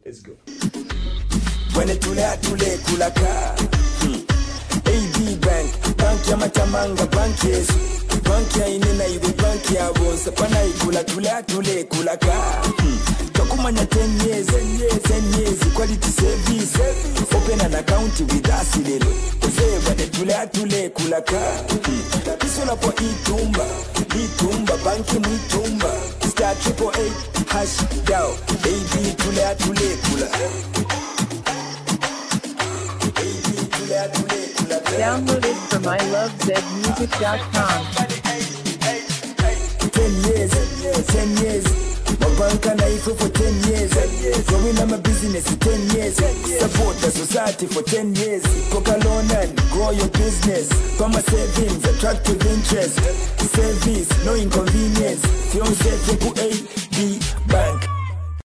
Let's go. When tule kulaka. AB Bank, bank ya matamanga, bank yesu. Bank ya inena iwe bank ya bonsa. Pana ikula tule kulaka. Takumanya 10 years, 10 years, quality service. Open an account with us lelo. When tule kulaka. Pisola po itumba, banki mwitumba. Star 888 hash down. AB tule kulaka. Download it from ilovezmusic.com. 10 years. My bank and I for 10 years. Growing on my business 10 years. Support the society for 10 years. Coca loan and grow your business. From my savings, attractive interest. Service, no inconvenience. Fiance for AB Bank.